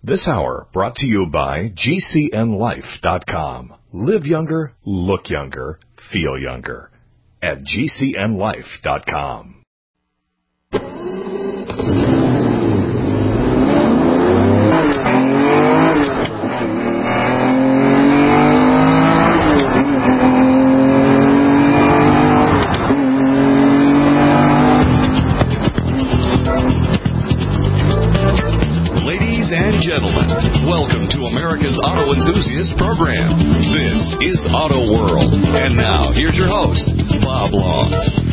This hour brought to you by GCNLife.com. Live younger, look younger, feel younger at GCNLife.com. Welcome to America's Auto Enthusiast Program. This is Auto World. And now, here's your host, Bob Long.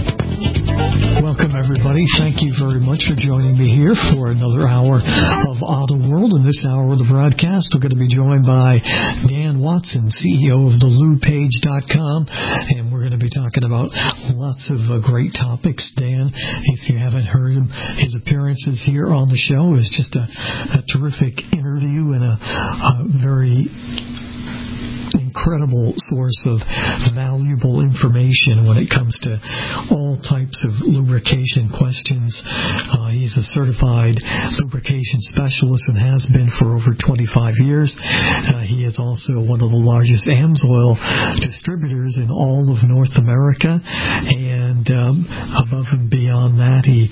Welcome, everybody. Thank you very much for joining me here for another hour of Auto World. In this hour of the broadcast, we're going to be joined by Dan Watson, CEO of TheLubepage.com, and we're going to be talking about lots of great topics. Dan, if you haven't heard him, his appearances here on the show is just a terrific interview and a very incredible source of valuable information when it comes to all types of lubrication questions. He's a certified lubrication specialist and has been for over 25 years. He is also one of the largest AMSOIL distributors in all of North America, and above and beyond that, he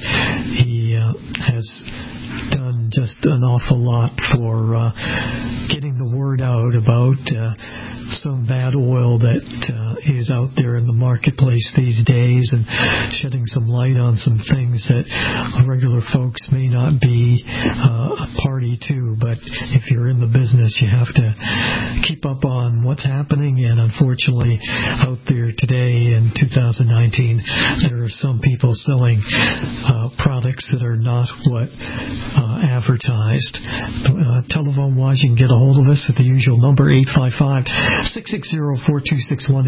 has done just an awful lot for getting the word out about some bad oil that is out there in the marketplace these days, and shedding some light on some things that regular folks may not be a party to. But if you're in the business, you have to keep up on what's happening, and unfortunately out there today in 2019 there are some people selling products that are not what advertised. Telephone wise, you can get a hold of us at the usual number, 855-660-4261,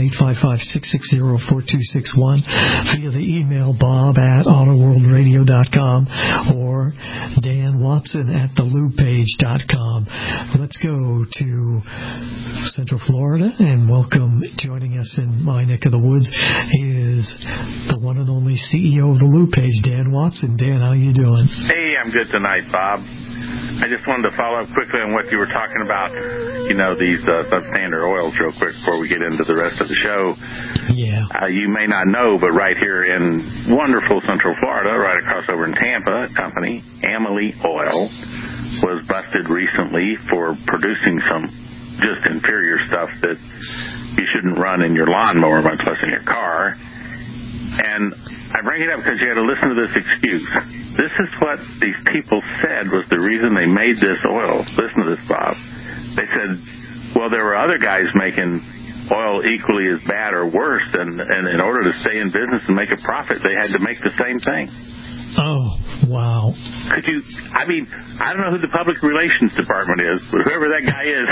855-660-4261, via the email bob@autoworldradio.com or Dan Watson at thelubepage.com. Let's go to Central Florida and welcome, joining us in my neck of the woods is the one and only CEO of the Lube Page, Dan Watson. Dan, how you doing? Hey, I'm good tonight, Bob. I just wanted to follow up quickly on what you were talking about, these substandard oils real quick before we get into the rest of the show. Yeah. You may not know, but right here in wonderful Central Florida, right across over in Tampa, a company, Amalie Oil, was busted recently for producing some just inferior stuff that you shouldn't run in your lawnmower, much less in your car. And I bring it up because you had to listen to this excuse. This is what these people said was the reason they made this oil. Listen to this, Bob. They said, well, there were other guys making oil equally as bad or worse, and in order to stay in business and make a profit, they had to make the same thing. Oh, wow. I don't know who the public relations department is, but whoever that guy is,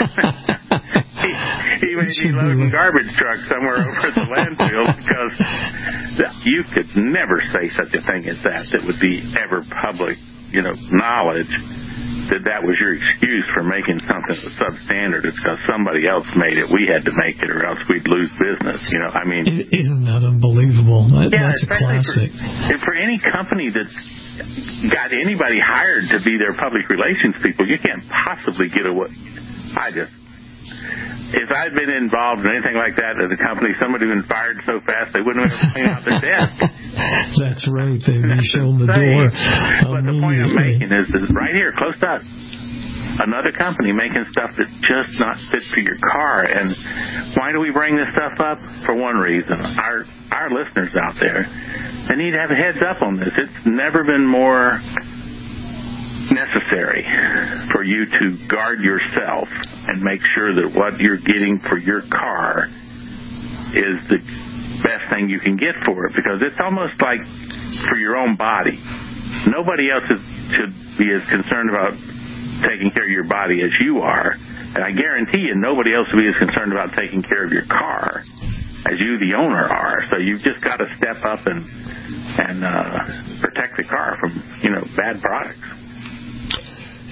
he may be loading garbage trucks somewhere over at the landfill, because you could never say such a thing as that would be ever public, knowledge, that was your excuse for making something substandard. It's because somebody else made it. We had to make it, or else we'd lose business. Isn't that unbelievable? That's a classic. For any company that's got anybody hired to be their public relations people, you can't possibly get away. If I'd been involved in anything like that at a company, somebody would have been fired so fast they wouldn't have cleaned out their desk. That's right. They'd be shown the door. But the point I'm making is that right here, close to us, another company making stuff that's just not fit for your car. And why do we bring this stuff up? For one reason. Our listeners out there, they need to have a heads up on this. It's never been more necessary for you to guard yourself and make sure that what you're getting for your car is the best thing you can get for it, because it's almost like for your own body. Nobody else should be as concerned about taking care of your body as you are, and I guarantee you nobody else will be as concerned about taking care of your car as you, the owner, are. So you've just got to step up and protect the car from bad products.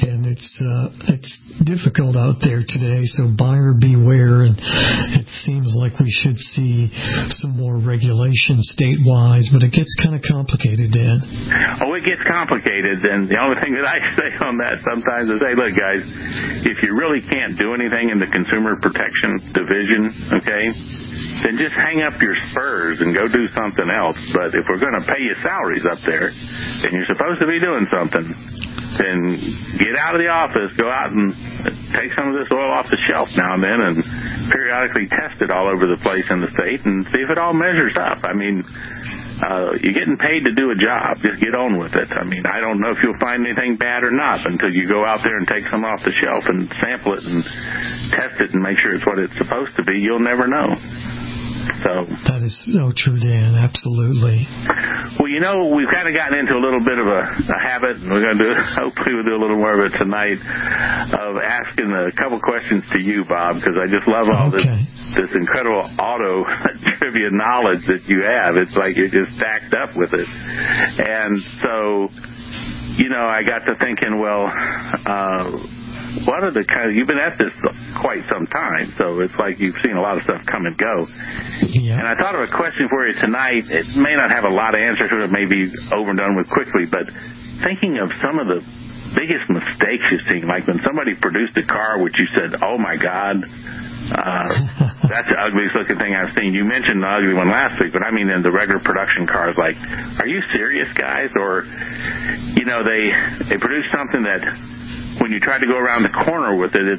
And it's difficult out there today, so buyer beware, and it seems like we should see some more regulation state-wise, but it gets kind of complicated, Dan. Oh, it gets complicated, and the only thing that I say on that sometimes is, hey, look, guys, if you really can't do anything in the Consumer Protection Division, okay, then just hang up your spurs and go do something else. But if we're going to pay you salaries up there, and you're supposed to be doing something, then get out of the office, go out and take some of this oil off the shelf now and then, and periodically test it all over the place in the state and see if it all measures up. I mean, you're getting paid to do a job. Just get on with it. I mean, I don't know if you'll find anything bad or not until you go out there and take some off the shelf and sample it and test it and make sure it's what it's supposed to be. You'll never know. So that is so true, Dan. Absolutely. Well, you know, we've kind of gotten into a little bit of a habit, and we're going to do, hopefully we'll do a little more of it tonight, of asking a couple questions to you, Bob, because I just love all this incredible auto trivia knowledge that you have. It's like you're just stacked up with it. And so, you know, I got to thinking, well, what are the kind of, you've been at this quite some time, so it's like you've seen a lot of stuff come and go. Yeah. And I thought of a question for you tonight. It may not have a lot of answers to it, it may be over and done with quickly, but thinking of some of the biggest mistakes you've seen, like when somebody produced a car which you said, oh my God, that's the ugliest looking thing I've seen. You mentioned the ugly one last week, but I mean in the regular production cars, like, are you serious, guys? Or, you know, they produced something that when you tried to go around the corner with it,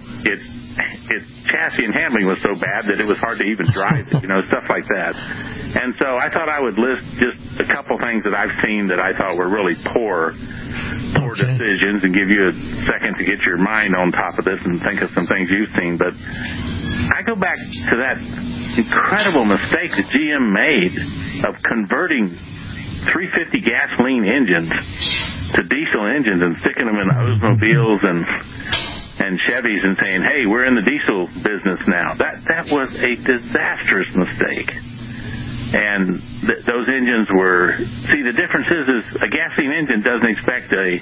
its chassis and handling was so bad that it was hard to even drive it, you know, stuff like that. And so I thought I would list just a couple things that I've seen that I thought were really poor decisions, and give you a second to get your mind on top of this and think of some things you've seen. But I go back to that incredible mistake that GM made of converting 350 gasoline engines to diesel engines and sticking them in Oldsmobiles and Chevys and saying, hey, we're in the diesel business now. That was a disastrous mistake. And those engines were, see, the difference is a gasoline engine doesn't expect a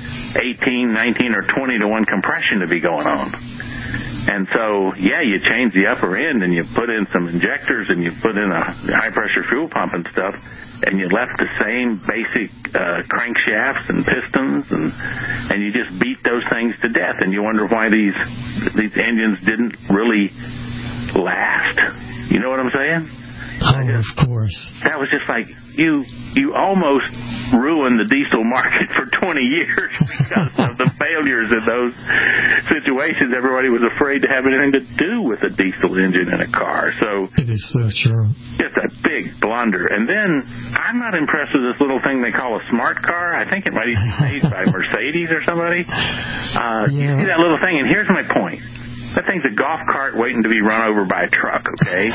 18, 19, or 20 to 1 compression to be going on. And so, yeah, you change the upper end and you put in some injectors and you put in a high-pressure fuel pump and stuff, and you left the same basic crankshafts and pistons, and you just beat those things to death. And you wonder why these engines didn't really last. You know what I'm saying? Oh, of course. That was just like, you almost ruined the diesel market for 20 years because of the failures in those situations. Everybody was afraid to have anything to do with a diesel engine in a car. So it is so true. Just a big blunder. And then I'm not impressed with this little thing they call a smart car. I think it might even be made by Mercedes or somebody. You see that little thing, and here's my point. That thing's a golf cart waiting to be run over by a truck, okay?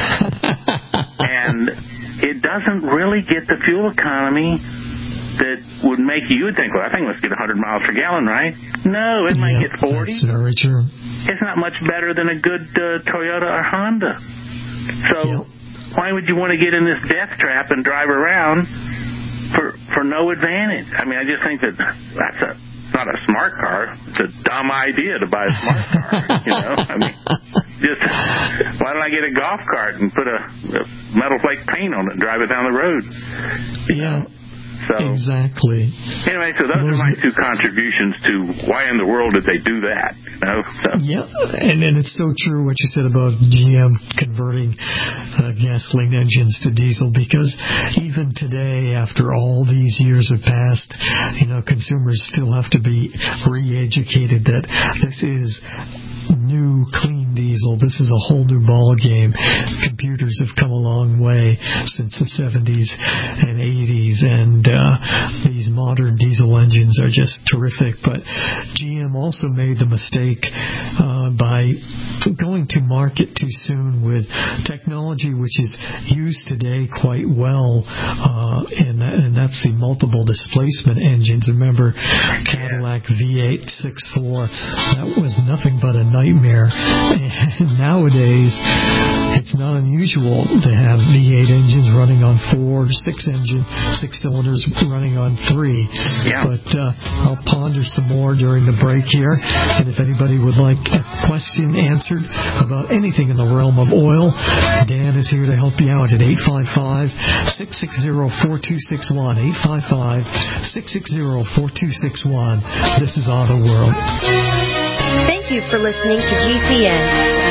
And it doesn't really get the fuel economy that would make you would think, well, that thing must get 100 miles per gallon, right? No, it might get 40. That's very true. It's not much better than a good Toyota or Honda. So why would you want to get in this death trap and drive around for no advantage? I mean, I just think that's not a smart car. It's a dumb idea to buy a smart car. You know, I mean, just why don't I get a golf cart and put a metal flake paint on it and drive it down the road? Yeah. So, exactly. Anyway, so those are my two contributions to why in the world did they do that? You know? So. Yeah, and it's so true what you said about GM converting gasoline engines to diesel, because even today, after all these years have passed, you know, consumers still have to be re-educated that this is new, clean diesel. This is a whole new ball game. Computers have come a long way since the 70s and 80s, and these modern diesel engines are just terrific. But GM also made the mistake by going to market too soon with technology which is used today quite well, and that's the multiple displacement engines. Remember Cadillac V8 That was nothing but a nightmare. And nowadays, it's not unusual to have V8 engines running on 4, 6 cylinders running on 3. Yeah. But I'll ponder some more during the break here. And if anybody would like a question answered about anything in the realm of oil, Dan is here to help you out at 855-660-4261. 855-660-4261. This is Auto World. Thank you for listening to GCN.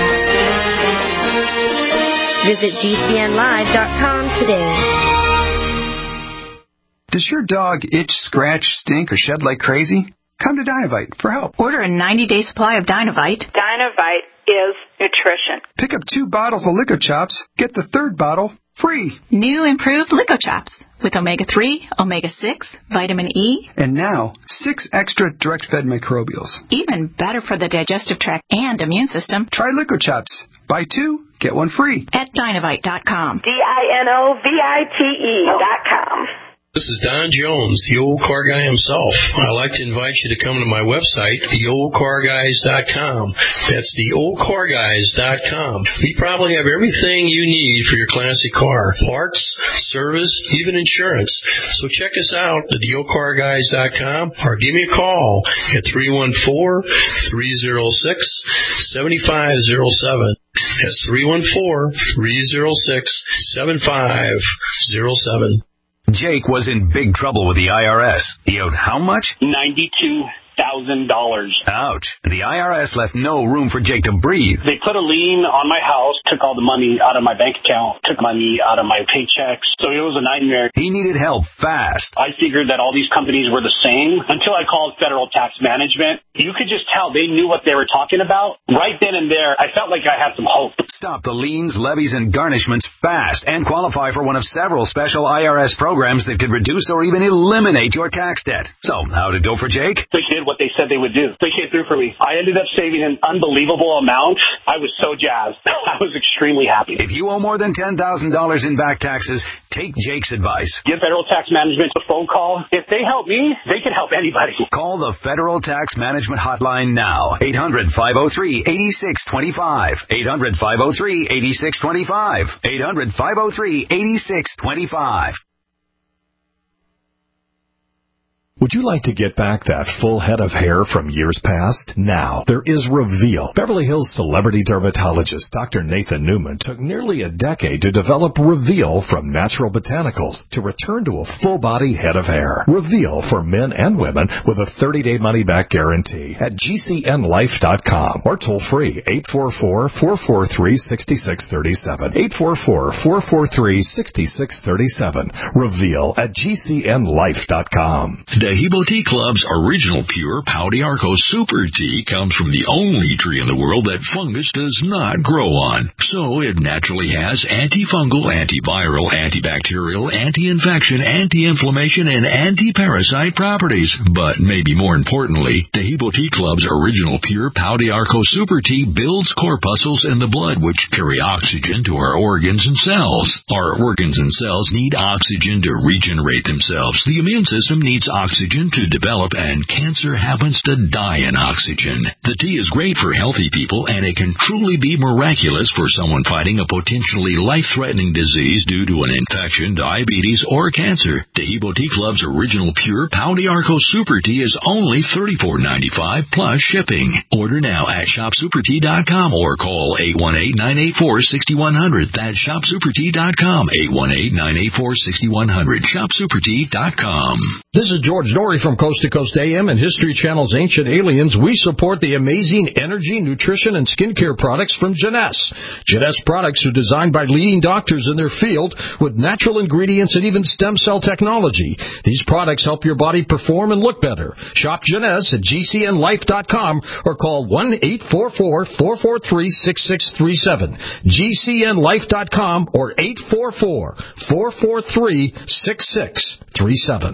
Visit GCNlive.com today. Does your dog itch, scratch, stink, or shed like crazy? Come to Dynovite for help. Order a 90-day supply of Dynovite. Dynovite is nutrition. Pick up 2 bottles of Lico Chops. Get the 3rd bottle free. New improved Lico Chops with omega-3, omega-6, vitamin E. And now, 6 extra direct-fed microbials. Even better for the digestive tract and immune system. Try Lico Chops. Buy 2, get 1 free. At Dynovite.com. DINOVITE.com. This is Don Jones, the old car guy himself. I'd like to invite you to come to my website, theoldcarguys.com. That's theoldcarguys.com. We probably have everything you need for your classic car. Parts, service, even insurance. So check us out at theoldcarguys.com or give me a call at 314-306-7507. That's 314-306-7507. Jake was in big trouble with the IRS. He owed how much? $92,000. Ouch. The IRS left no room for Jake to breathe. They put a lien on my house, took all the money out of my bank account, took money out of my paychecks. So it was a nightmare. He needed help fast. I figured that all these companies were the same until I called Federal Tax Management. You could just tell they knew what they were talking about. Right then and there, I felt like I had some hope. Stop the liens, levies, and garnishments fast and qualify for one of several special IRS programs that could reduce or even eliminate your tax debt. So, how'd it go for Jake? They did what they said they would do. They came through for me. I ended up saving an unbelievable amount. I was so jazzed. I was extremely happy. If you owe more than $10,000 in back taxes, take Jake's advice. Give Federal Tax Management a phone call. If they help me, they can help anybody. Call the Federal Tax Management Hotline now. 800-503-8625. 800-503-8625. 800-503-8625. Would you like to get back that full head of hair from years past? Now, there is Reveal. Beverly Hills celebrity dermatologist Dr. Nathan Newman took nearly a decade to develop Reveal from natural botanicals to return to a full-body head of hair. Reveal for men and women with a 30-day money-back guarantee at GCNlife.com or toll-free 844-443-6637. 844-443-6637. Reveal at GCNlife.com. Tahibo Tea Club's original pure Pau d'Arco Super Tea comes from the only tree in the world that fungus does not grow on. So it naturally has antifungal, antiviral, antibacterial, anti-infection, anti-inflammation, and anti-parasite properties. But maybe more importantly, Tahibo Tea Club's original pure Pau d'Arco Super Tea builds corpuscles in the blood which carry oxygen to our organs and cells. Our organs and cells need oxygen to regenerate themselves. The immune system needs oxygen to develop, and cancer happens to die in oxygen. The tea is great for healthy people, and it can truly be miraculous for someone fighting a potentially life-threatening disease due to an infection, diabetes, or cancer. Tahibo Tea Club's original pure Pau d'Arco Super Tea is only $34.95 plus shipping. Order now at shopsupertea.com or call 818-984-6100. That's shopsupertea.com, 818-984-6100. shopsupertea.com. This is George Dory from Coast to Coast AM and History Channel's Ancient Aliens. We support the amazing energy, nutrition, and skincare products from Jeunesse. Jeunesse products are designed by leading doctors in their field with natural ingredients and even stem cell technology. These products help your body perform and look better. Shop Jeunesse at GCNlife.com or call 1-844-443-6637. GCNlife.com or 844-443-6637.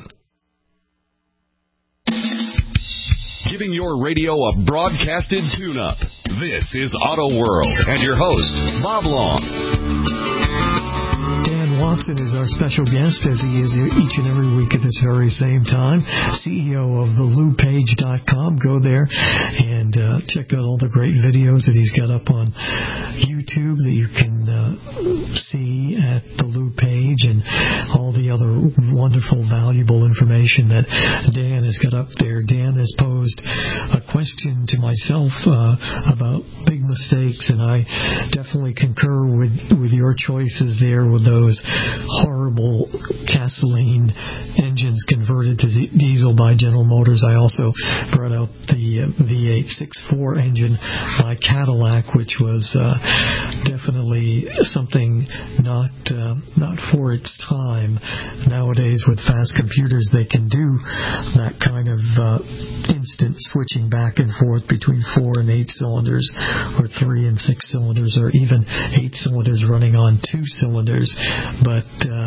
Giving your radio a broadcasted tune-up. This is Auto World and your host, Bob Long. Dan Dan Watson is our special guest, as he is each and every week at this very same time. CEO of thelubepage.com. Go there and check out all the great videos that he's got up on YouTube that you can see at the Lube page, and all the other wonderful, valuable information that Dan has got up there. Dan has posed a question to myself about big mistakes, and I definitely concur with your choices there with those horrible gasoline engines converted to diesel by General Motors. I also brought out the V8 6.4 engine by Cadillac, which was definitely something not for its time. Nowadays, with fast computers, they can do that kind of instant switching back and forth between 4 and 8 cylinders, or 3 and 6 cylinders, or even 8 cylinders running on 2 cylinders. But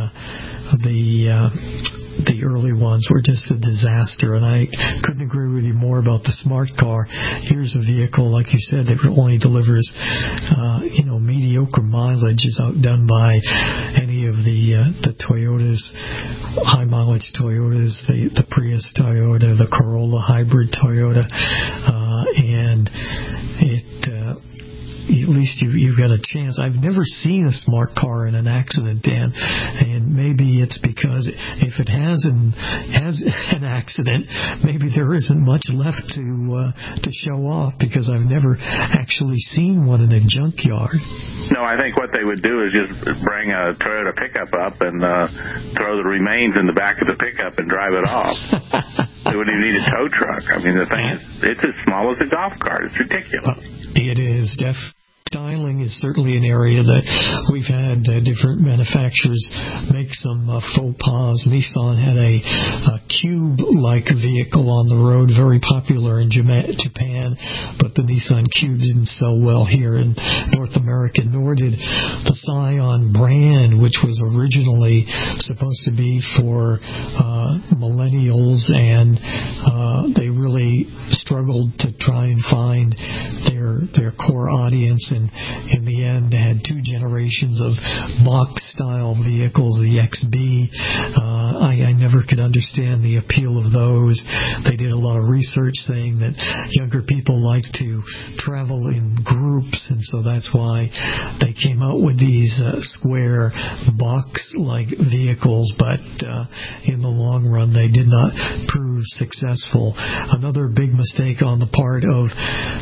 the early ones were just a disaster, and I couldn't agree with you more about the smart car. Here's a vehicle, like you said, that only delivers mediocre mileage, is outdone by any of the Toyotas, high mileage Toyotas, the Prius Toyota, the Corolla hybrid Toyota, and it at least you've got a chance. I've never seen a smart car in an accident, Dan, and maybe it's because if it has an accident, maybe there isn't much left to show off, because I've never actually seen one in a junkyard. No, I think what they would do is just bring a Toyota pickup up and throw the remains in the back of the pickup and drive it off. They wouldn't even need a tow truck. I mean, the thing is, it's as small as a golf cart. It's ridiculous. It is definitely. Styling is certainly an area that we've had different manufacturers make some faux pas. Nissan had a Cube-like vehicle on the road, very popular in Japan, but the Nissan Cube didn't sell well here in North America, nor did the Scion brand, which was originally supposed to be for millennials, and they really struggled to try and find their core audience, and in the end had 2 generations of box-style vehicles, the XB. I never could understand the appeal of those. They did a lot of research saying that younger people like to travel in groups, and so that's why they came out with these square box-like vehicles, but in the long run they did not prove successful. Another big mistake on the part of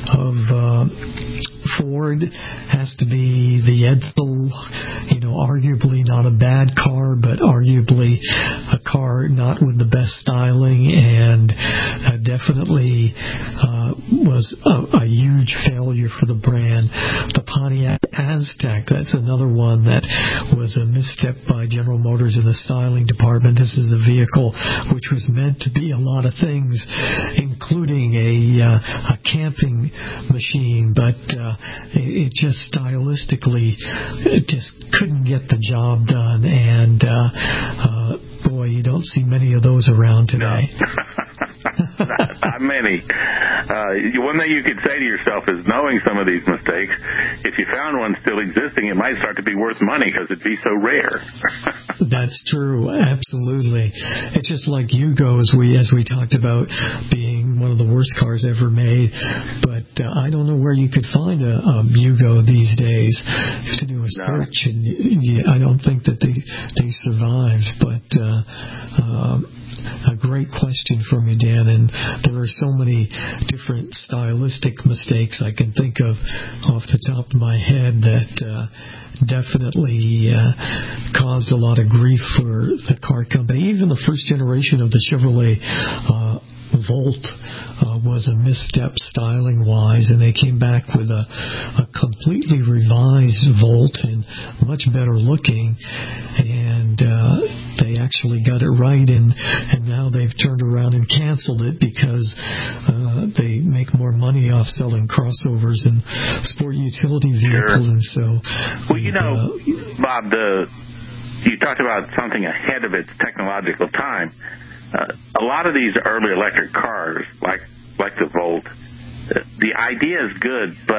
Ford has to be the Edsel, arguably not a bad car, but arguably a car not with the best styling, and definitely was a huge failure for the brand. The Pontiac Aztek, that's another one that was a misstep by General Motors in the styling department. This is a vehicle which was meant to be a lot of things, including a camping machine, but it just stylistically just couldn't get the job done, and boy, you don't see many of those around today. Not many. One thing you could say to yourself is, knowing some of these mistakes, if you found one still existing, it might start to be worth money because it'd be so rare. That's true, absolutely. It's just like Yugos, as we talked about being one of the worst cars ever made, but I don't know where you could find a Yugo these days. You have to do a search, and I don't think that they survived, but a great question from you, Dan, and there are so many different stylistic mistakes I can think of off the top of my head that definitely caused a lot of grief for the car company. Even the first generation of the Chevrolet Volt was a misstep styling-wise, and they came back with a completely revised Volt and much better looking, and they actually got it right, and now they've turned around and canceled it because they make more money off selling crossovers and sport utility vehicles. And so, Bob, you talked about something ahead of its technological time. A lot of these early electric cars, like the Volt, the idea is good, but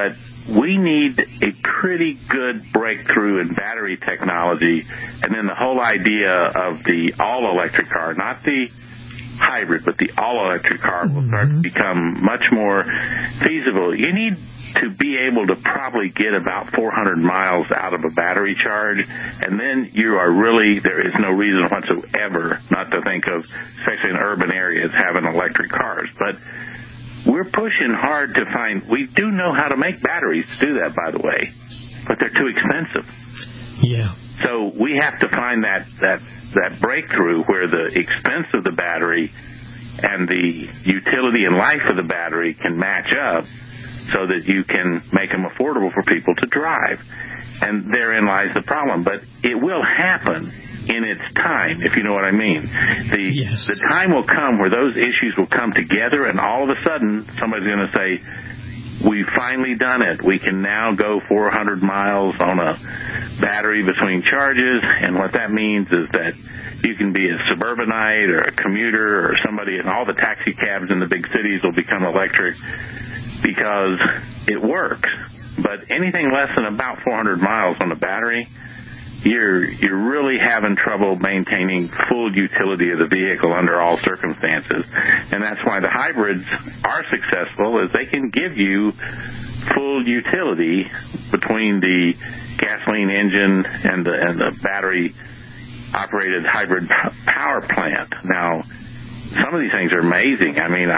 we need a pretty good breakthrough in battery technology, and then the whole idea of the all-electric car, not the hybrid, but the all-electric car will start to become much more feasible. You need to be able to probably get about 400 miles out of a battery charge, and then you are really, there is no reason whatsoever not to think of, especially in urban areas, having electric cars. But we're pushing hard to find, we do know how to make batteries to do that, by the way, but they're too expensive. Yeah. So we have to find that breakthrough where the expense of the battery and the utility and life of the battery can match up so that you can make them affordable for people to drive. And therein lies the problem. But it will happen in its time, if you know what I mean. The time will come where those issues will come together, and all of a sudden somebody's going to say, we've finally done it. We can now go 400 miles on a battery between charges, and what that means is that you can be a suburbanite or a commuter or somebody, and all the taxi cabs in the big cities will become electric because it works. But anything less than about 400 miles on a battery, you're really having trouble maintaining full utility of the vehicle under all circumstances. And that's why the hybrids are successful, is they can give you full utility between the gasoline engine and the battery operated hybrid power plant. Now, some of these things are amazing. I mean,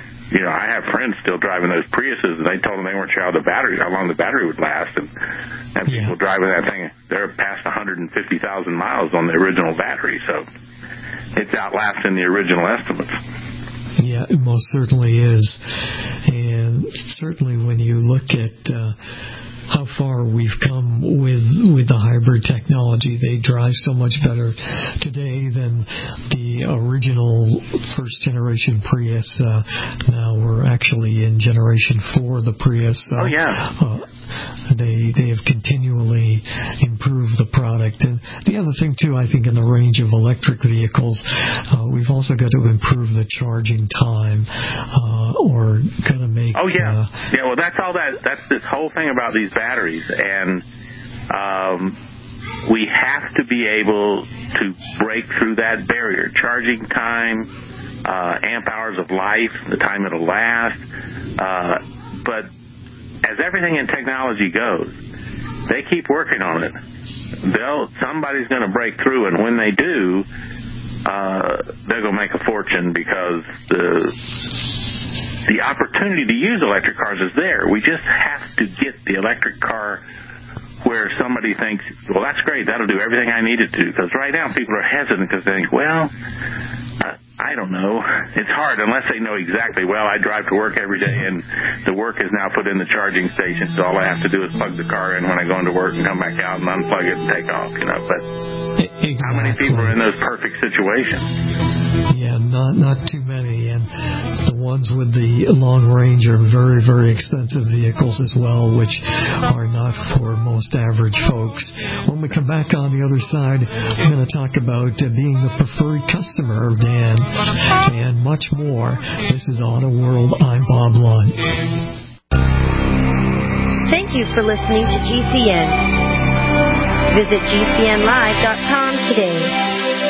I have friends still driving those Priuses, and they told them they weren't sure how long the battery would last. And people driving that thing, they're past 150,000 miles on the original battery, so it's outlasting the original estimates. Yeah, it most certainly is. And certainly when you look at how far we've come with the hybrid technology, they drive so much better today than the original first generation Prius. Now we're actually in generation 4 of the Prius. So, they have continually improved the product. And the other thing too, I think, in the range of electric vehicles, we've also got to improve the charging time, or kind of make. Well, that's all that. That's this whole thing about these batteries, and we have to be able to break through that barrier. Charging time, amp hours of life, the time it'll last, but as everything in technology goes, they keep working on it. Somebody's going to break through, and when they do, they're going to make a fortune, because the opportunity to use electric cars is there. We just have to get the electric car where somebody thinks, well, that's great, that'll do everything I need it to. Because right now people are hesitant because they think, well, I don't know. It's hard unless they know exactly, well, I drive to work every day, and the work is now put in the charging station, so all I have to do is plug the car in when I go into work and come back out and unplug it and take off, But how many people are in those perfect situations? Yeah, not too many. And the ones with the long range are very, very expensive vehicles as well, which are not for most average folks. When we come back on the other side, we're going to talk about being the preferred customer of Dan and much more. This is Auto World. I'm Bob Lund. Thank you for listening to GCN. Visit GCNlive.com today.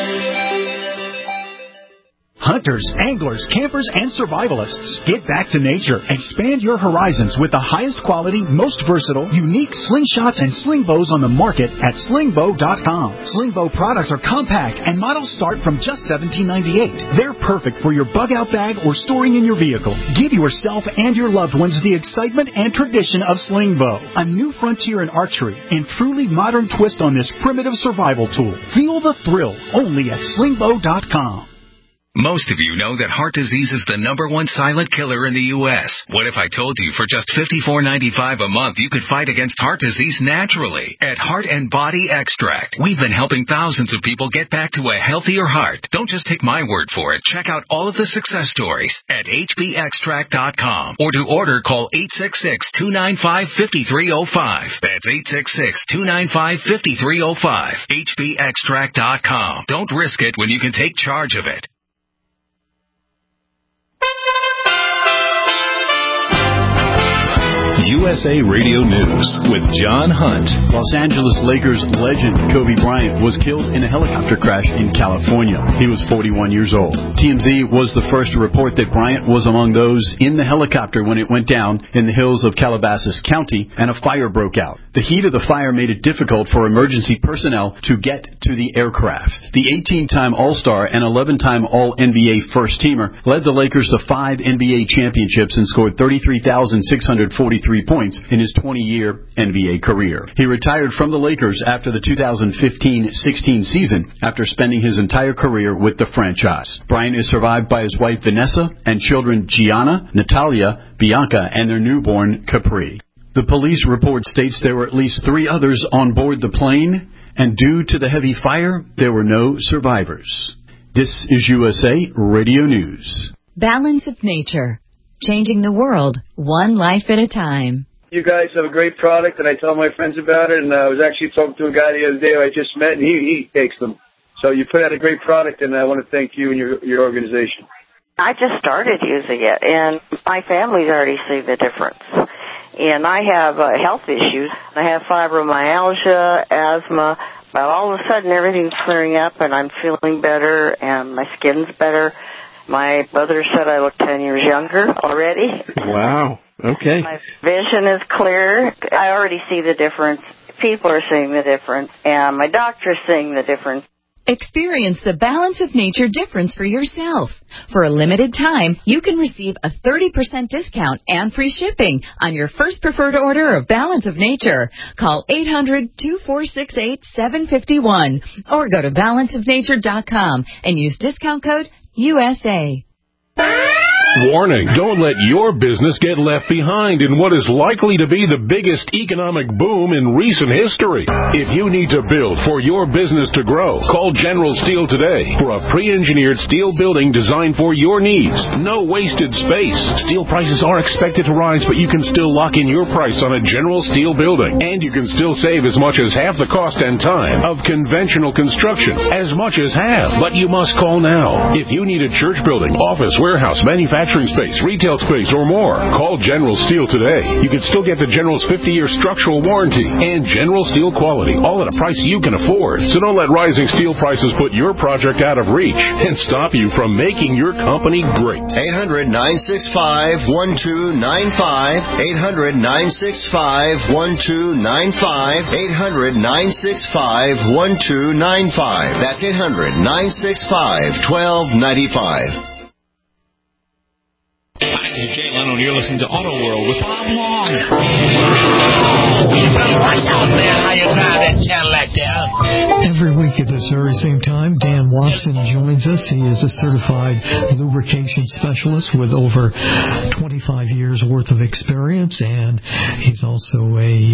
Hunters, anglers, campers, and survivalists. Get back to nature. Expand your horizons with the highest quality, most versatile, unique slingshots and sling bows on the market at slingbow.com. Slingbow products are compact, and models start from just $17.98. They're perfect for your bug-out bag or storing in your vehicle. Give yourself and your loved ones the excitement and tradition of Slingbow, a new frontier in archery and truly modern twist on this primitive survival tool. Feel the thrill only at slingbow.com. Most of you know that heart disease is the #1 silent killer in the U.S. What if I told you for just $54.95 a month you could fight against heart disease naturally? At Heart and Body Extract, we've been helping thousands of people get back to a healthier heart. Don't just take my word for it. Check out all of the success stories at hbextract.com, or to order, call 866-295-5305. That's 866-295-5305. hbextract.com. Don't risk it when you can take charge of it. You USA Radio News with John Hunt. Los Angeles Lakers legend Kobe Bryant was killed in a helicopter crash in California. He was 41 years old. TMZ was the first to report that Bryant was among those in the helicopter when it went down in the hills of Calabasas County and a fire broke out. The heat of the fire made it difficult for emergency personnel to get to the aircraft. The 18-time All-Star and 11-time All-NBA first-teamer led the Lakers to 5 NBA championships and scored 33,643 points in his 20-year NBA career. He retired from the Lakers after the 2015-16 season after spending his entire career with the franchise. Bryant is survived by his wife Vanessa and children Gianna, Natalia, Bianca, and their newborn Capri. The police report states there were at least 3 others on board the plane, and due to the heavy fire, there were no survivors. This is USA Radio News. Balance of Nature. Changing the world, one life at a time. You guys have a great product, and I tell my friends about it, and I was actually talking to a guy the other day who I just met, and he takes them. So you put out a great product, and I want to thank you and your organization. I just started using it, and my family's already seen the difference. And I have health issues. I have fibromyalgia, asthma, but all of a sudden everything's clearing up, and I'm feeling better, and my skin's better. My brother said I look 10 years younger already. Wow. Okay. My vision is clear. I already see the difference. People are seeing the difference, and my doctor's seeing the difference. Experience the Balance of Nature difference for yourself. For a limited time, you can receive a 30% discount and free shipping on your first preferred order of Balance of Nature. Call 800-2468-751 or go to balanceofnature.com and use discount code USA. Warning, don't let your business get left behind in what is likely to be the biggest economic boom in recent history. If you need to build for your business to grow, call General Steel today for a pre-engineered steel building designed for your needs. No wasted space. Steel prices are expected to rise, but you can still lock in your price on a General Steel building. And you can still save as much as half the cost and time of conventional construction. As much as half. But you must call now. If you need a church building, office, warehouse, manufacturing space, retail space, or more, call General Steel today. You can still get the General's 50-year structural warranty and General Steel quality, all at a price you can afford. So don't let rising steel prices put your project out of reach and stop you from making your company great. 800-965-1295. 800-965-1295. 800-965-1295. That's 800-965-1295. Hi, this is Jay Leno, and you're listening to Auto World with Bob Long. You better watch out, man, how you drive that Cadillac there. Every week at this very same time, Dan Watson joins us. He is a certified lubrication specialist with over 25 years worth of experience, and he's also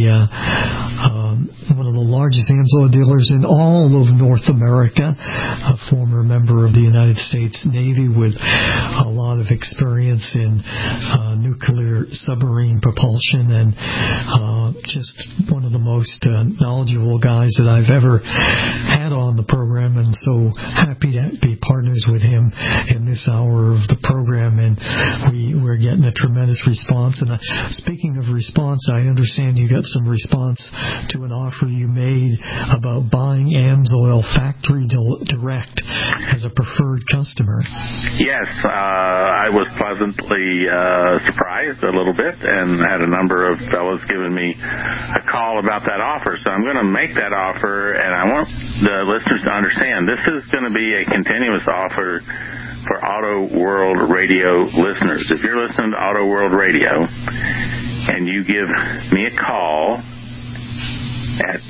one of the largest AMSOIL dealers in all of North America, a former member of the United States Navy with a lot of experience in nuclear submarine propulsion, and just one of the most knowledgeable guys that I've ever had on the program, and so happy to be partners with him in this hour of the program, and we're getting a tremendous response. And speaking of response, I understand you got some response to an offer you made about buying AMSOIL factory direct as a preferred customer. Yes, I was pleasantly surprised a little bit, and had a number of fellows giving me a call about that offer. So I'm going to make that offer, and I want the listeners to understand this is going to be a continuous offer for Auto World Radio listeners. If you're listening to Auto World Radio and you give me a call at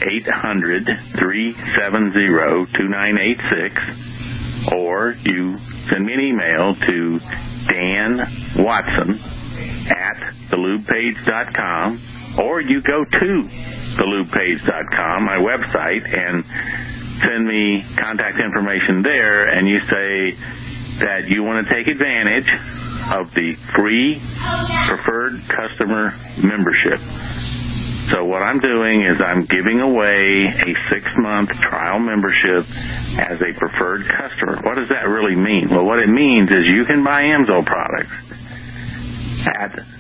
800-370-2986, or you send me an email to Dan Watson at thelubepage.com, or you go to thelubepage.com, my website, and send me contact information there, and you say that you want to take advantage of the free preferred customer membership. So what I'm doing is I'm giving away a 6-month trial membership as a preferred customer. What does that really mean? Well, what it means is you can buy AMSOIL products at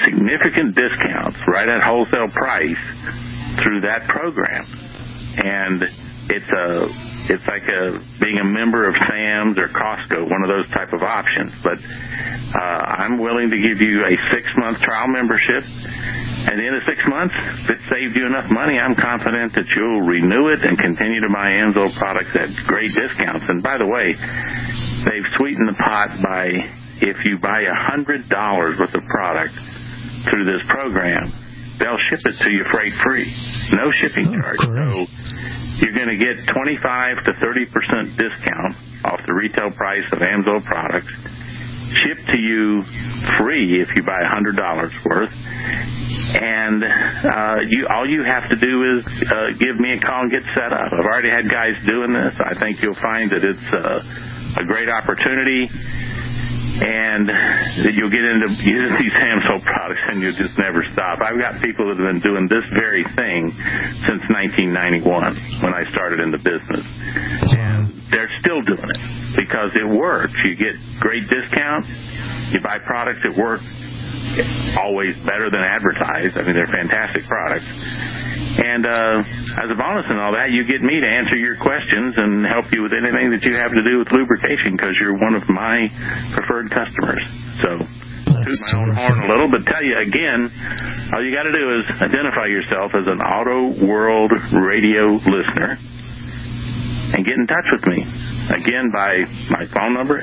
significant discounts right at wholesale price through that program. And it's like being a member of Sam's or Costco, one of those type of options. But I'm willing to give you a 6-month trial membership. At the end of 6 months, if it saved you enough money, I'm confident that you'll renew it and continue to buy AMSUL products at great discounts. And by the way, they've sweetened the pot by, if you buy $100 worth of product through this program, they'll ship it to you freight-free. No shipping charge. So you're going to get 25 to 30% discount off the retail price of AMSUL products, shipped to you free if you buy $100 worth. And all you have to do is give me a call and get set up. I've already had guys doing this. I think you'll find that it's a great opportunity, and that you'll get into using these AMSUL products and you'll just never stop. I've got people that have been doing this very thing since 1991 when I started in the business. And they're still doing it because it works. You get great discounts. You buy products that work always better than advertised. I mean, they're fantastic products. And as a bonus and all that, you get me to answer your questions and help you with anything that you have to do with lubrication because you're one of my preferred customers. So, toot my own horn a little, but tell you again, all you got to do is identify yourself as an Auto World radio listener and get in touch with me. Again, by my phone number,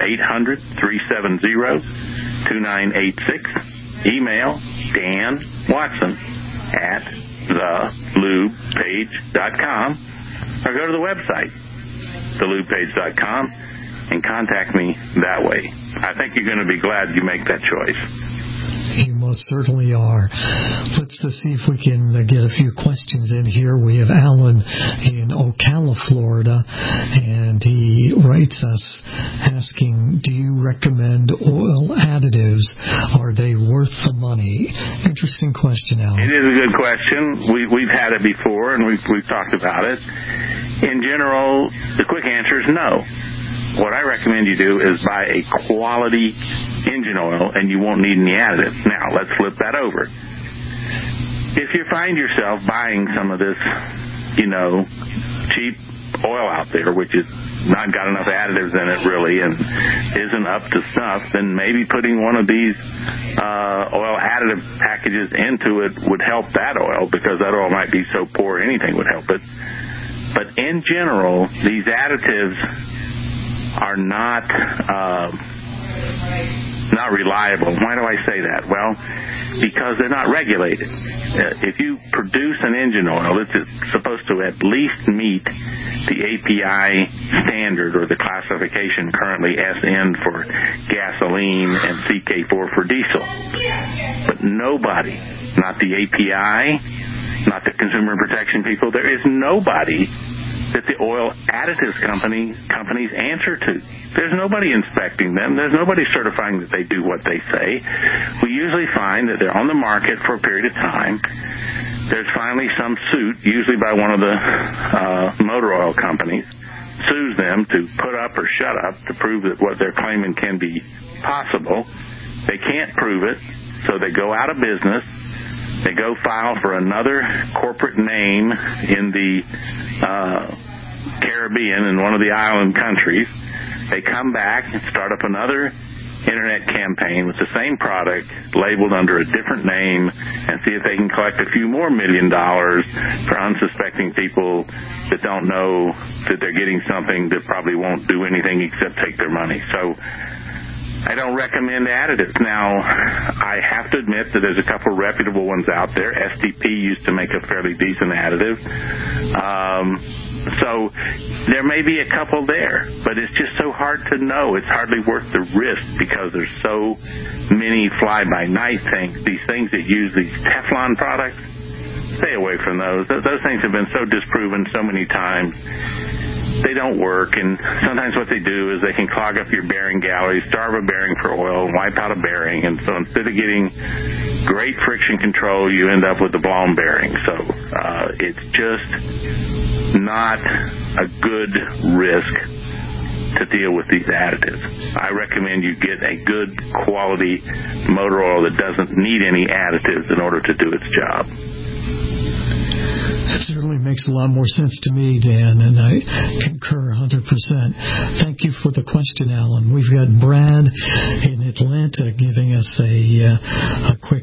800-370-2986. Email Dan Watson at thelubepage.com, or go to the website, thelubepage.com, and contact me that way. I think you're going to be glad you make that choice. You most certainly are. Let's see if we can get a few questions in here. We have Alan in Ocala, Florida, and he writes us asking, do you recommend oil additives? Are they worth the money? Interesting question, Alan. It is a good question. We've had it before, and we've talked about it. In general, the quick answer is no. What I recommend you do is buy a quality engine oil, and you won't need any additives. Now, let's flip that over. If you find yourself buying some of this, cheap oil out there, which is not got enough additives in it really and isn't up to snuff, then maybe putting one of these oil additive packages into it would help that oil, because that oil might be so poor anything would help it. But in general, these additives are not reliable. Why do I say that? Well, because they're not regulated. If you produce an engine oil, it's supposed to at least meet the API standard, or the classification currently SN for gasoline and CK4 for diesel. But nobody, not the API, not the consumer protection people, there is nobody that the oil additives companies answer to. There's nobody inspecting them. There's nobody certifying that they do what they say. We usually find that they're on the market for a period of time. There's finally some suit, usually by one of the motor oil companies, sues them to put up or shut up to prove that what they're claiming can be possible. They can't prove it, so they go out of business. They go file for another corporate name in the Caribbean, in one of the island countries. They come back and start up another internet campaign with the same product labeled under a different name, and see if they can collect a few more $1 million for unsuspecting people that don't know that they're getting something that probably won't do anything except take their money. So I don't recommend additives. Now, I have to admit that there's a couple reputable ones out there. STP used to make a fairly decent additive. So there may be a couple there, but it's just so hard to know. It's hardly worth the risk because there's so many fly-by-night things. These things that use these Teflon products, stay away from those. Those things have been so disproven so many times. They don't work, and sometimes what they do is they can clog up your bearing gallery, starve a bearing for oil, and wipe out a bearing. And so instead of getting great friction control, you end up with a blown bearing. So it's just not a good risk to deal with these additives. I recommend you get a good quality motor oil that doesn't need any additives in order to do its job. That certainly makes a lot more sense to me, Dan, and I concur 100%. Thank you for the question, Alan. We've got Brad in Atlanta giving us a quick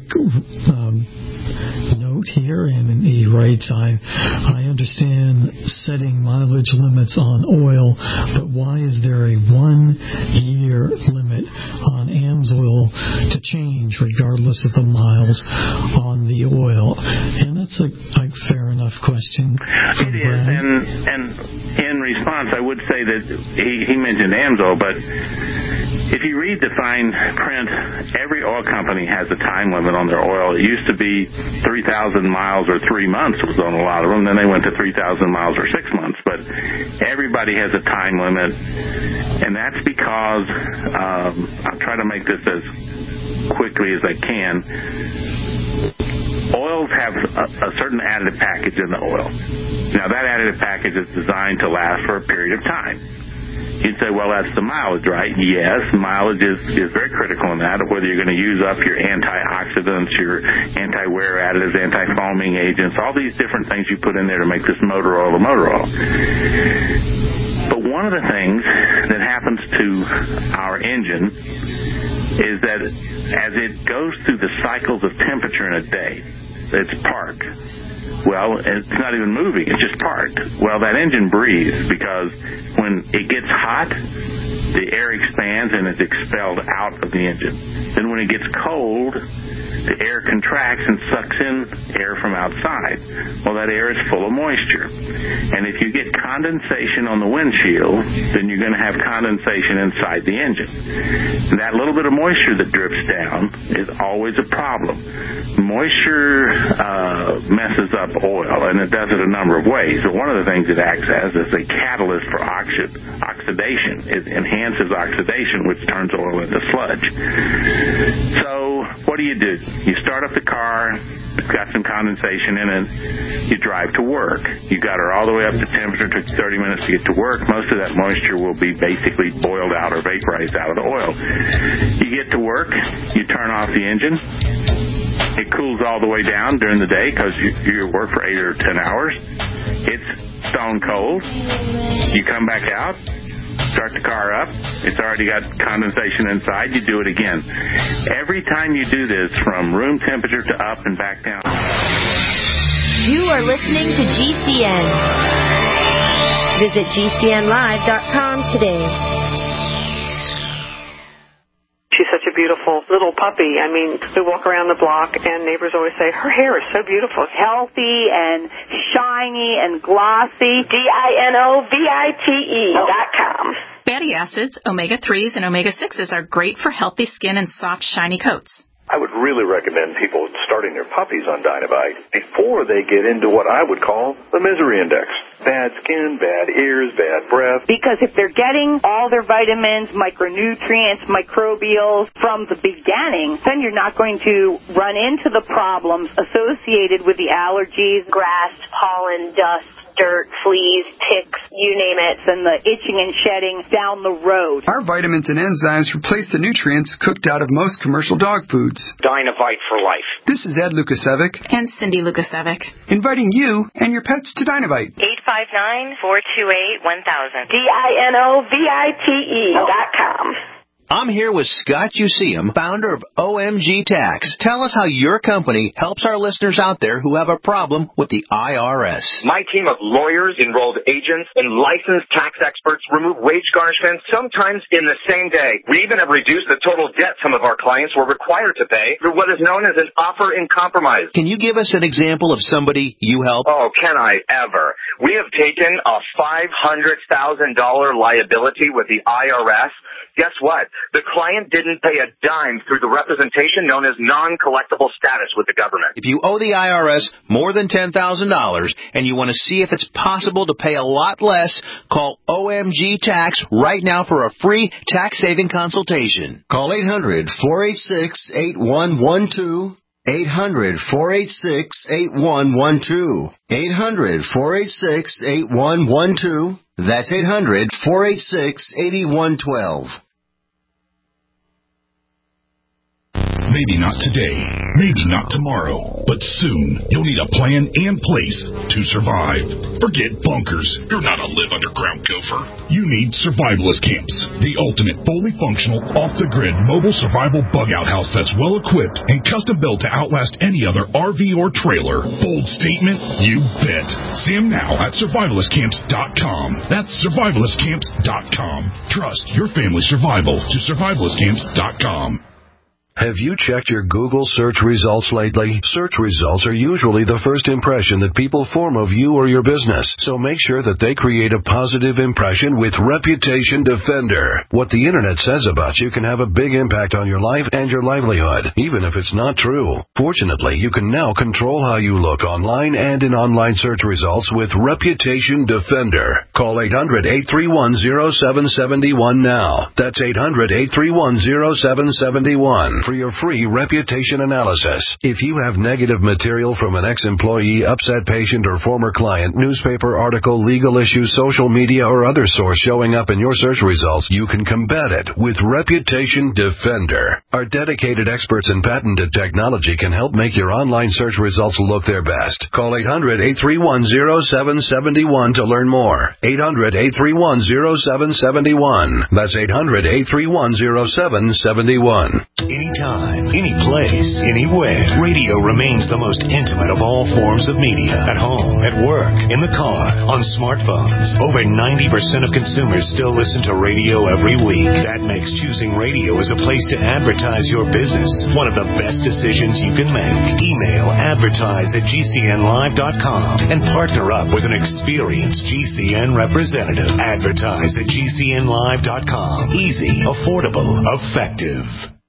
note here, and he writes, I understand setting mileage limits on oil, but why is there a 1-year limit on AMSOIL to change regardless of the miles on the oil? And that's a fair enough question. It is, and in response, I would say that he mentioned AMSOIL, but if you read the fine print, every oil company has a time limit on their oil. It used to be 3,000 miles or 3 months was on a lot of them. Then they went to 3,000 miles or 6 months. But everybody has a time limit, and that's because I'll try to make this as quickly as I can. Oils have a certain additive package in the oil. Now, that additive package is designed to last for a period of time. You'd say, well, that's the mileage, right? Yes, mileage is very critical in that, whether you're going to use up your antioxidants, your anti-wear additives, anti-foaming agents, all these different things you put in there to make this motor oil a motor oil. But one of the things that happens to our engine is that as it goes through the cycles of temperature in a day, it's parked. Well, it's not even moving. It's just parked. Well, that engine breathes because when it gets hot, the air expands and is expelled out of the engine. Then when it gets cold, the air contracts and sucks in air from outside. Well, that air is full of moisture. And if you get condensation on the windshield, then you're going to have condensation inside the engine. And that little bit of moisture that drips down is always a problem. Moisture messes up oil, and it does it a number of ways. So one of the things it acts as is a catalyst for oxidation. It enhances oxidation, which turns oil into sludge. So what do? You start up the car, it's got some condensation in it, you drive to work. You got her all the way up to temperature, it took 30 minutes to get to work. Most of that moisture will be basically boiled out or vaporized out of the oil. You get to work, you turn off the engine. It cools all the way down during the day because you work for 8 or 10 hours. It's stone cold. You come back out, start the car up. It's already got condensation inside. You do it again. Every time you do this, from room temperature to up and back down. You are listening to GCN. Visit GCNlive.com today. She's such a beautiful little puppy. I mean, we walk around the block, and neighbors always say, her hair is so beautiful. Healthy and shiny and glossy. DINOVITE.com. Fatty acids, omega-3s, and omega-6s are great for healthy skin and soft, shiny coats. I would really recommend people starting their puppies on Dynovite before they get into what I would call the misery index. Bad skin, bad ears, bad breath. Because if they're getting all their vitamins, micronutrients, microbials from the beginning, then you're not going to run into the problems associated with the allergies, grass, pollen, dust, dirt, fleas, ticks, you name it, and the itching and shedding down the road. Our vitamins and enzymes replace the nutrients cooked out of most commercial dog foods. Dynovite for life. This is Ed Lukasevic and Cindy Lukasevic, inviting you and your pets to Dynovite. 859-428-1000. DINOVITE.com. I'm here with Scott Useum, founder of OMG Tax. Tell us how your company helps our listeners out there who have a problem with the IRS. My team of lawyers, enrolled agents, and licensed tax experts remove wage garnishments sometimes in the same day. We even have reduced the total debt some of our clients were required to pay through what is known as an offer in compromise. Can you give us an example of somebody you help? Oh, can I ever? We have taken a $500,000 liability with the IRS. Guess what? The client didn't pay a dime through the representation known as non-collectible status with the government. If you owe the IRS more than $10,000 and you want to see if it's possible to pay a lot less, call OMG Tax right now for a free tax-saving consultation. Call 800-486-8112. 800-486-8112. 800-486-8112. That's 800-486-8112. Maybe not today, maybe not tomorrow, but soon you'll need a plan and place to survive. Forget bunkers. You're not a live underground gopher. You need Survivalist Camps, the ultimate fully functional, off-the-grid mobile survival bug-out house that's well-equipped and custom-built to outlast any other RV or trailer. Bold statement? You bet. See them now at survivalistcamps.com. That's survivalistcamps.com. Trust your family's survival to survivalistcamps.com. Have you checked your Google search results lately? Search results are usually the first impression that people form of you or your business, so make sure that they create a positive impression with Reputation Defender. What the internet says about you can have a big impact on your life and your livelihood, even if it's not true. Fortunately, you can now control how you look online and in online search results with Reputation Defender. Call 800-831-0771 now. That's 800-831-0771. For your free reputation analysis. If you have negative material from an ex-employee, upset patient, or former client, newspaper article, legal issue, social media, or other source showing up in your search results, you can combat it with Reputation Defender. Our dedicated experts in patented technology can help make your online search results look their best. Call 800-831-0771 to learn more. 800-831-0771. That's 800-831-0771. Anytime, any place, anywhere. Radio remains the most intimate of all forms of media. At home, at work, in the car, on smartphones. Over 90% of consumers still listen to radio every week. That makes choosing radio as a place to advertise your business one of the best decisions you can make. Email advertise@gcnlive.com and partner up with an experienced GCN representative. Advertise@gcnlive.com. Easy, affordable, effective.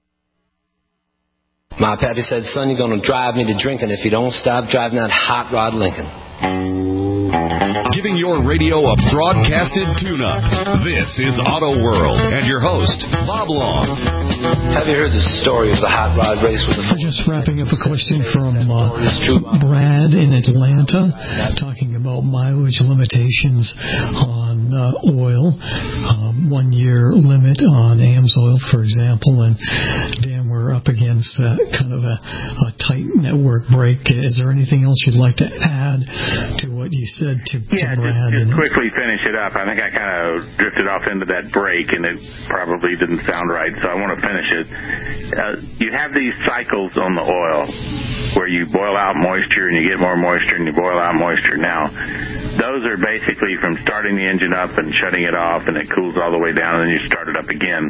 My pappy said, son, you're going to drive me to drinking if you don't stop driving that hot rod Lincoln. Giving your radio a broadcasted tune-up. This is Auto World and your host, Bob Long. Have you heard the story of the hot rod race with the... Just wrapping up a question from Brad in Atlanta, talking about mileage limitations on oil. 1 year limit on AMSOIL, for example, and Dan, we're up against kind of a tight network break. Is there anything else you'd like to add to what you said to Brad? Just quickly finish it up. I think I kind of drifted off into that break, and it probably didn't sound right, so I want to finish it. You have these cycles on the oil where you boil out moisture, and you get more moisture, and you boil out moisture. Now, those are basically from starting the engine up and shutting it off, and it cools all the way down, and then you start it up again.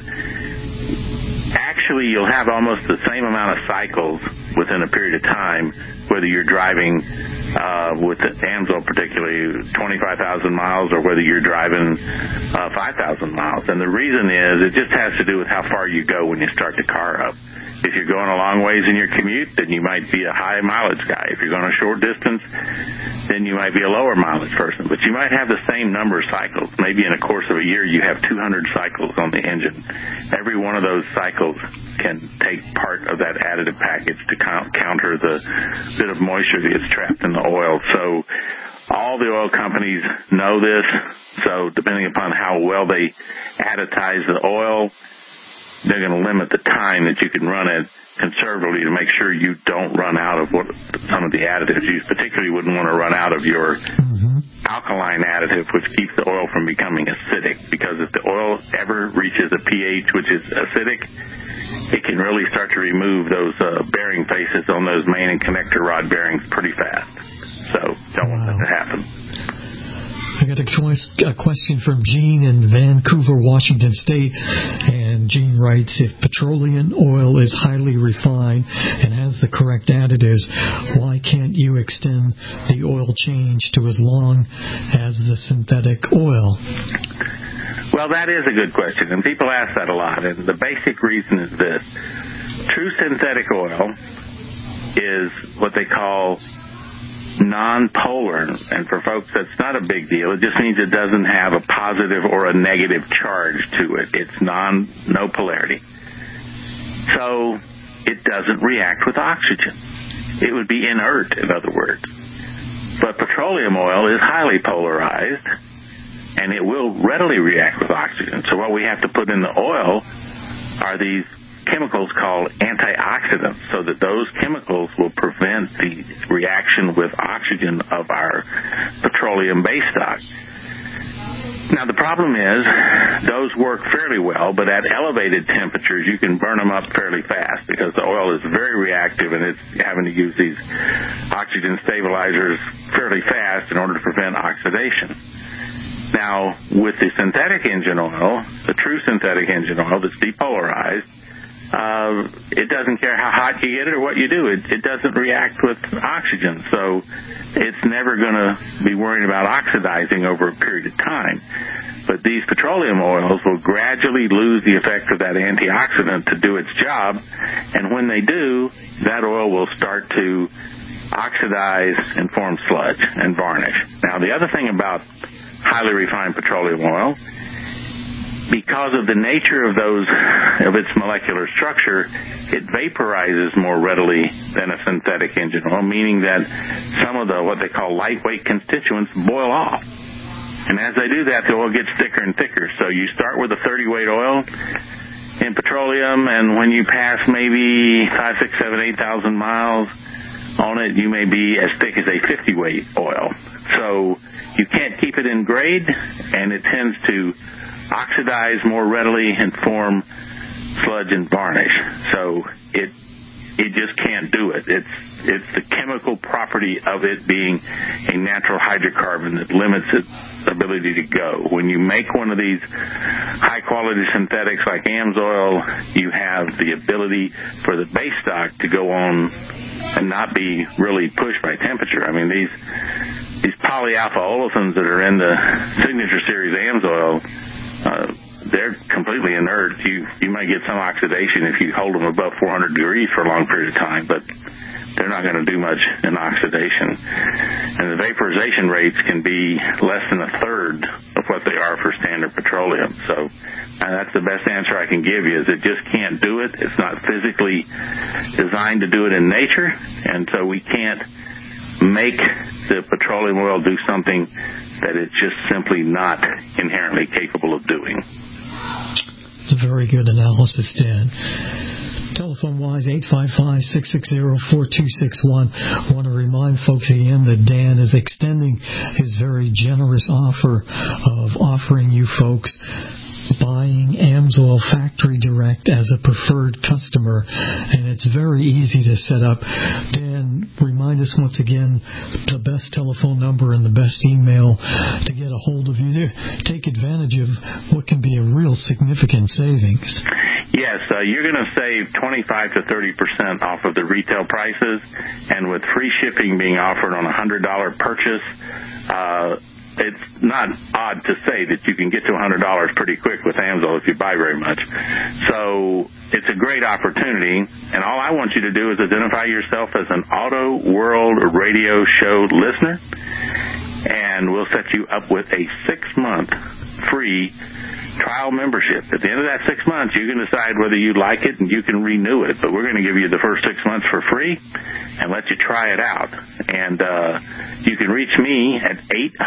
Actually, you'll have almost the same amount of cycles within a period of time, whether you're driving with the AMSOIL particularly 25,000 miles or whether you're driving 5,000 miles. And the reason is it just has to do with how far you go when you start the car up. If you're going a long ways in your commute, then you might be a high mileage guy. If you're going a short distance, then you might be a lower mileage person. But you might have the same number of cycles. Maybe in a course of a year, you have 200 cycles on the engine. Every one of those cycles can take part of that additive package to counter the bit of moisture that gets trapped in the oil. So all the oil companies know this. So depending upon how well they additize the oil, they're going to limit the time that you can run it conservatively to make sure you don't run out of what some of the additives you particularly wouldn't want to run out of your alkaline additive, which keeps the oil from becoming acidic. Because if the oil ever reaches a pH which is acidic, it can really start to remove those bearing faces on those main and connector rod bearings pretty fast. So don't want that to happen. I got a question from Gene in Vancouver, Washington State, and Gene writes, if petroleum oil is highly refined and has the correct additives, why can't you extend the oil change to as long as the synthetic oil? Well, that is a good question, and people ask that a lot, and the basic reason is this. True synthetic oil is what they call non-polar, and for folks that's not a big deal. It just means it doesn't have a positive or a negative charge to it. It's no polarity. So it doesn't react with oxygen. It would be inert, in other words. But petroleum oil is highly polarized, and it will readily react with oxygen. So what we have to put in the oil are these chemicals called antioxidants, so that those chemicals will prevent the reaction with oxygen of our petroleum base stock. Now, the problem is those work fairly well, but at elevated temperatures, you can burn them up fairly fast because the oil is very reactive and it's having to use these oxygen stabilizers fairly fast in order to prevent oxidation. Now, with the synthetic engine oil, the true synthetic engine oil that's depolarized, it doesn't care how hot you get it or what you do. It doesn't react with oxygen, so it's never going to be worrying about oxidizing over a period of time. But these petroleum oils will gradually lose the effect of that antioxidant to do its job, and when they do, that oil will start to oxidize and form sludge and varnish. Now, the other thing about highly refined petroleum oil, because of the nature of its molecular structure, it vaporizes more readily than a synthetic engine oil, meaning that some of the what they call lightweight constituents boil off. And as they do that, the oil gets thicker and thicker. So you start with a 30-weight oil in petroleum, and when you pass maybe 5, 6, 7, 8,000 miles on it, you may be as thick as a 50-weight oil. So you can't keep it in grade, and it tends to oxidize more readily and form sludge and varnish. So it just can't do it. It's the chemical property of it being a natural hydrocarbon that limits its ability to go. When you make one of these high-quality synthetics like AMSOIL, you have the ability for the base stock to go on and not be really pushed by temperature. I mean, these polyalpha olefins that are in the Signature Series AMSOIL, they're completely inert. You might get some oxidation if you hold them above 400 degrees for a long period of time, but they're not going to do much in oxidation. And the vaporization rates can be less than a third of what they are for standard petroleum. So that's the best answer I can give you, is it just can't do it. It's not physically designed to do it in nature, and so we can't make the petroleum oil do something that it's just simply not inherently capable of doing. It's a very good analysis, Dan. Telephone-wise, 855-660-4261. I want to remind folks again that Dan is extending his very generous offer of offering you folks buying AMSOIL Factory Direct as a preferred customer, and it's very easy to set up. Dan, remind us once again the best telephone number and the best email to get a hold of you to take advantage of what can be a real significant savings. Yes, you're going to save 25 to 30% off of the retail prices, and with free shipping being offered on a $100 purchase, it's not odd to say that you can get to $100 pretty quick with AMSOIL if you buy very much. So it's a great opportunity, and all I want you to do is identify yourself as an Auto World radio show listener, and we'll set you up with a 6-month free trial membership. At the end of that 6 months, you can decide whether you like it, and you can renew it. But we're going to give you the first 6 months for free and let you try it out. And you can reach me at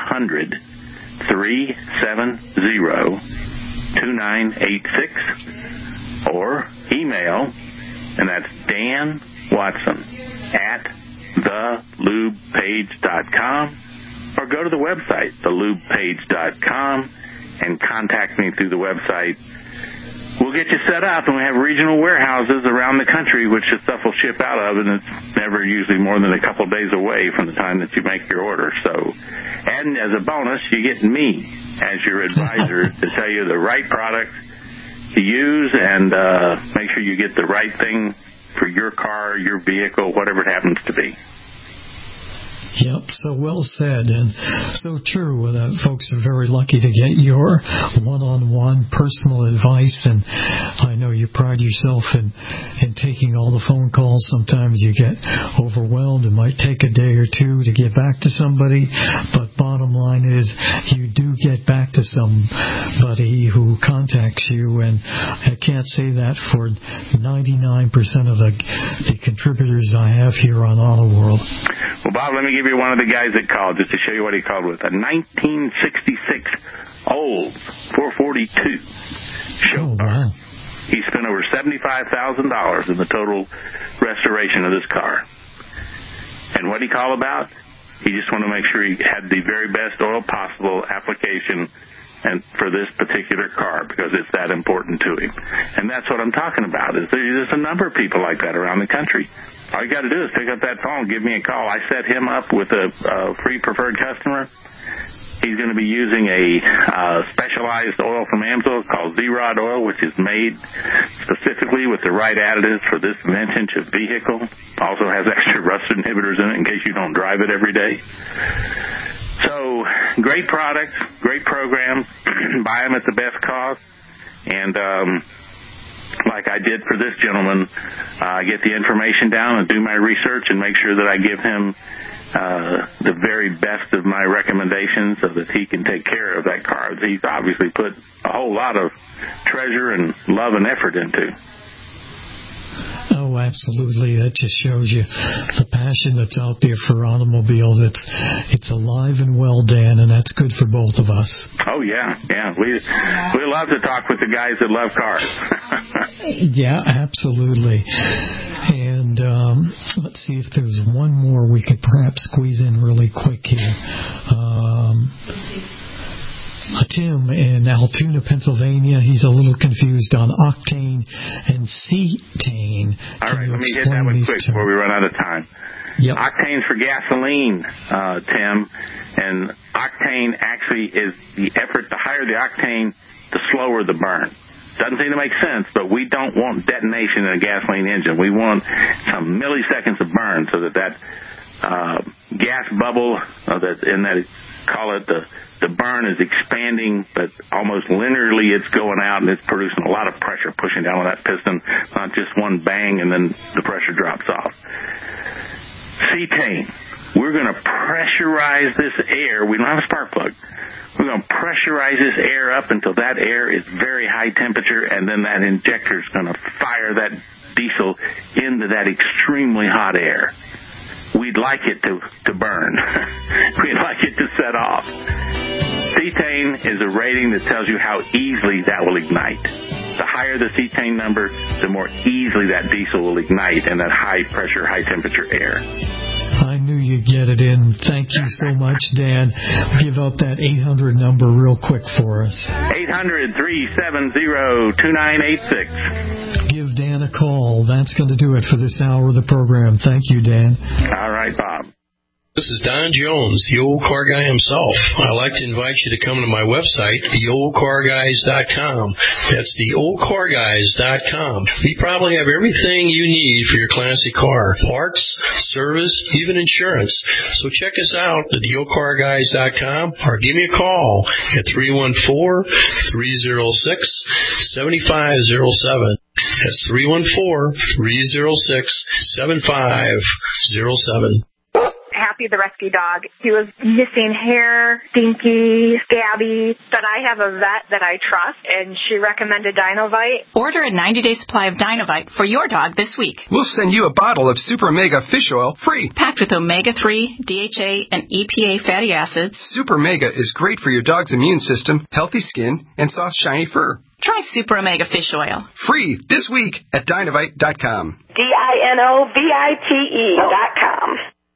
800-370-2986 or email, and that's Dan Watson at thelubepage.com, or go to the website, thelubepage.com, and contact me through the website. We'll get you set up, and we have regional warehouses around the country which the stuff will ship out of, and it's never usually more than a couple days away from the time that you make your order. So, and as a bonus, you get me as your advisor to tell you the right product to use and make sure you get the right thing for your car, your vehicle, whatever it happens to be. Yep, so well said, and so true. Folks are very lucky to get your one-on-one personal advice, and I know you pride yourself in taking all the phone calls. Sometimes you get overwhelmed. It might take a day or two to get back to somebody, but bottom line is you do get back to somebody who contacts you, and I can't say that for 99% of the contributors I have here on Auto World. Well, Bob, let me give give you one of the guys that called just to show you what he called with. A 1966 Olds 442 show car. Wow. He spent over $75,000 in the total restoration of this car. And what he called about? He just wanted to make sure he had the very best oil possible application and for this particular car because it's that important to him. And that's what I'm talking about. There's a number of people like that around the country. All you got to do is pick up that phone, give me a call. I set him up with a free preferred customer. He's going to be using a specialized oil from AMSOIL called Z-Rod oil, which is made specifically with the right additives for this vintage of vehicle. Also has extra rust inhibitors in it in case you don't drive it every day. So, great product, great program. Buy them at the best cost. And like I did for this gentleman, I get the information down and do my research and make sure that I give him the very best of my recommendations so that he can take care of that car that he's obviously put a whole lot of treasure and love and effort into. Oh, absolutely. That just shows you the passion that's out there for automobiles. It's alive and well, Dan, and that's good for both of us. Oh, yeah. We love to talk with the guys that love cars. Yeah, absolutely. And let's see if there's one more we could perhaps squeeze in really quick here. Tim in Altoona, Pennsylvania, he's a little confused on octane and cetane. All right, let me hit that one quick before we run out of time. Yep. Octane's for gasoline, Tim, and octane actually is the effort. The higher the octane, the slower the burn. Doesn't seem to make sense, but we don't want detonation in a gasoline engine. We want some milliseconds of burn so that gas bubble, call it the burn is expanding, but almost linearly it's going out and it's producing a lot of pressure pushing down on that piston, not just one bang and then the pressure drops off. Cetane. We're going to pressurize this air. We don't have a spark plug. We're going to pressurize this air up until that air is very high temperature, and then that injector is going to fire that diesel into that extremely hot air. We'd like it to burn. We'd like it to set off. Cetane is a rating that tells you how easily that will ignite. The higher the cetane number, the more easily that diesel will ignite in that high pressure, high temperature air. I knew you'd get it in. Thank you so much, Dan. Give out that 800 number real quick for us. 800-370-2986. Give Dan a call. That's going to do it for this hour of the program. Thank you, Dan. All right, Bob. This is Don Jones, the old car guy himself. I'd like to invite you to come to my website, theoldcarguys.com. That's theoldcarguys.com. We probably have everything you need for your classic car. Parts, service, even insurance. So check us out at theoldcarguys.com or give me a call at 314-306-7507. That's 314-306-7507. Happy the rescue dog. He was missing hair, stinky, scabby, but I have a vet that I trust, and she recommended Dinovite. Order a 90-day supply of Dinovite for your dog this week. We'll send you a bottle of Super Mega Fish Oil free. Packed with omega-3, DHA, and EPA fatty acids. Super Mega is great for your dog's immune system, healthy skin, and soft, shiny fur. Try Super Omega Fish Oil. Free this week at Dinovite.com. DINOVITE.com.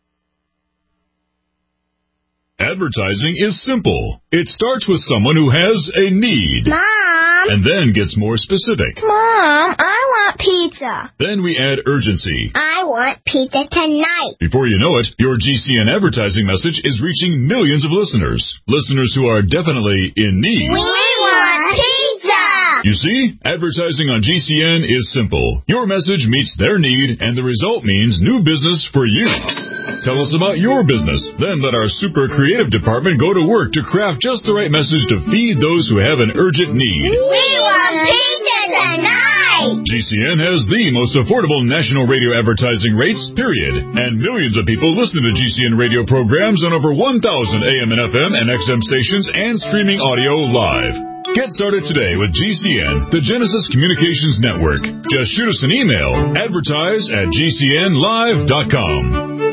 Advertising is simple. It starts with someone who has a need. Mom! And then gets more specific. Mom, I want pizza. Then we add urgency. I want pizza tonight. Before you know it, your GCN advertising message is reaching millions of listeners. Listeners who are definitely in need. We want pizza! You see, advertising on GCN is simple. Your message meets their need, and the result means new business for you. Tell us about your business. Then let our super creative department go to work to craft just the right message to feed those who have an urgent need. We want pizza tonight! GCN has the most affordable national radio advertising rates, period. And millions of people listen to GCN radio programs on over 1,000 AM and FM and XM stations and streaming audio live. Get started today with GCN, the Genesis Communications Network. Just shoot us an email, advertise@gcnlive.com.